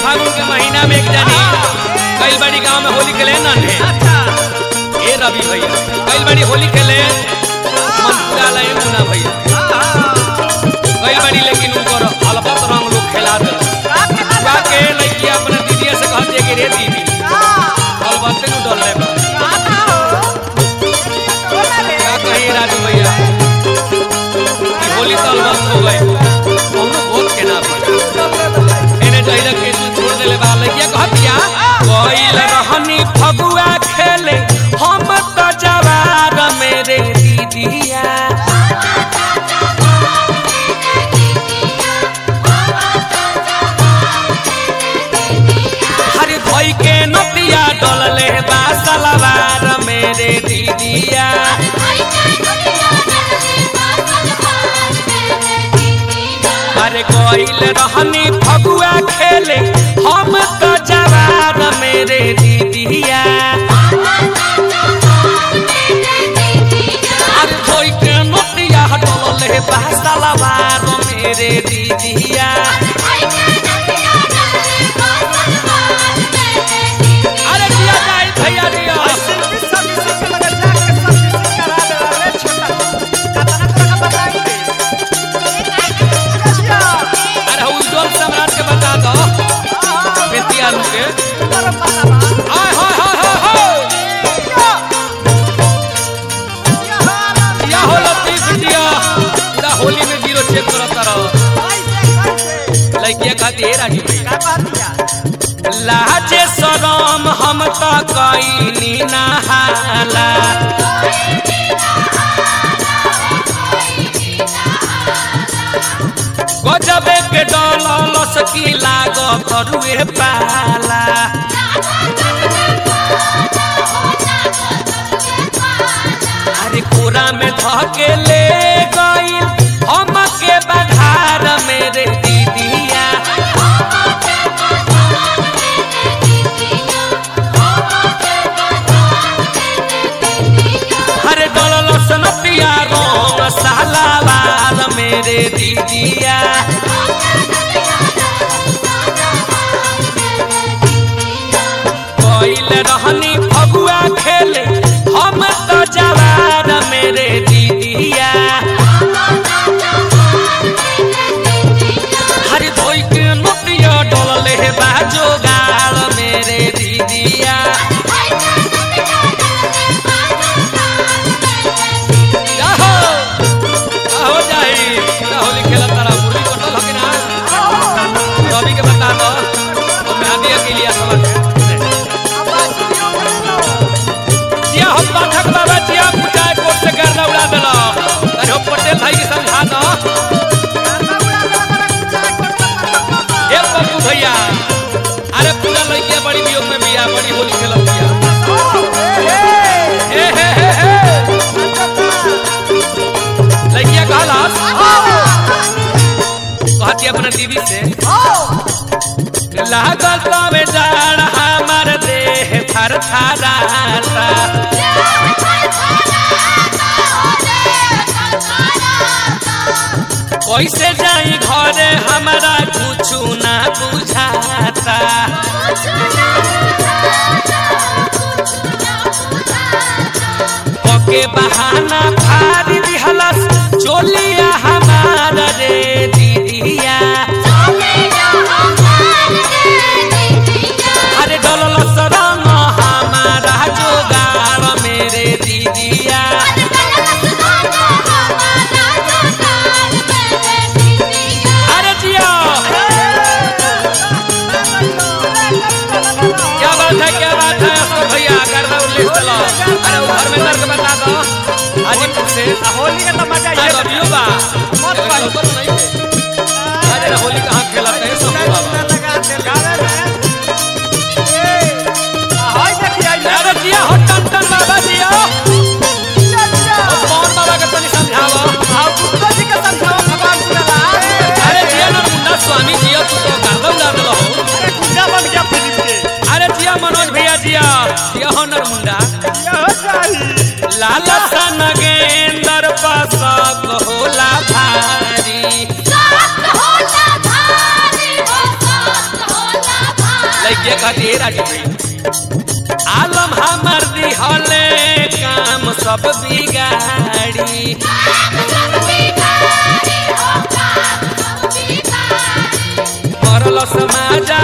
फागुन के महीना में एक जानी कई बड़ी गांव में होली खेले नन्हे ए रवि भैया कई बड़ी होली खेले मंत्रालय मुना भैया कई बड़ी लेकिन उनको अलबत रंग लोग खिला दे के लड़की अपने दीदी से कहते कि रे दीदी अलबत नु डल ले क्या कहीं राजू भैया होली तो अलबत हो गई कोनो बहुत के ना एने जइला के छोड़ देले बा लड़किया कहतिया कोइल रहनी फगुआ खेले हम तो जवार मेरे दीदिया हरि भाई के नतिया डलले बा सलवार मेरे दीदिया अरे कोइल रहनी फगुआ खेले हम तो जवार मेरे दीदिया अरे कोई के नतिया डलले बा सलवार मेरे दीदिया अरे दिया जाए भैया दिया सम्राट के बता दो बेतिया के हाय हाय हाय हाय या हो लतीफ दिया पूरा होली में जीरो चेक करता रहो लड़किया खाती है राजी भैया लाजे शरम हम तो कईनी नहाला गजबे के डलस की लाग करुए पाला अरे कोरा में धके ले गइल हम के बधार मेरे दीदिया अरे डलस नतिया रोम सालावार मेरे दीदिया कोइल रहनी फगुआ खेले हम तो जवार मेरे दीदिया हरि धोई के नतिया डलले बा जोगार मेरे दीदिया होली खेला तारा मुरली कटल हो कि ना रवि के बता दो और मेहंदी के लिए समझ जिया हम पाठक बाबा जिया पुटाए कोट से गर्दा उड़ा देला अरे हो पटेल भाई के समझा दो ए पप्पू भैया अरे पूरा लड़कियां बड़ी वियोग में बिया बड़ी होली खेलत बिया हे हे हे हे लड़कियां कहलास कहती अपना दीदी से लागल में जान हमार देह थर थराता कैसे जाई घरे हमारा कुछ ना बुझाता के बहाना फारी दिहलस चोलिया हमार रे दीदिया अरे डलस रंग हमारा जोगार मेरे दीदिया अरे जिया क्या बात है अशोक भैया करना उल्लेख चलो अरे घर में दर्द बता दो हाजीपुर से होली का तो मजा ये रवियो बा मत नहीं अरे होली कहां खेलते हैं सब बाबा लगा दे गावे में हाय देखिए अरे जिया हो टन बाबा जिया कौन बाबा के तो नहीं समझावा आप पुत्र जी के समझाओ भगवान पुरला अरे जिया ना मुन्ना स्वामी जिया तू तो गर्दा उड़ा देलो अरे गुंडा बन गया फिल्म के अरे जिया मनोज भैया जिया हो नरमुंडा जिया हो जाई लाला सन गेंदर पासक होला भारी सात होला भारी हो सात होला भारी लइके कहती है राजू भाई आलम हमर दिहले काम सब बिगाड़ी मरल समाज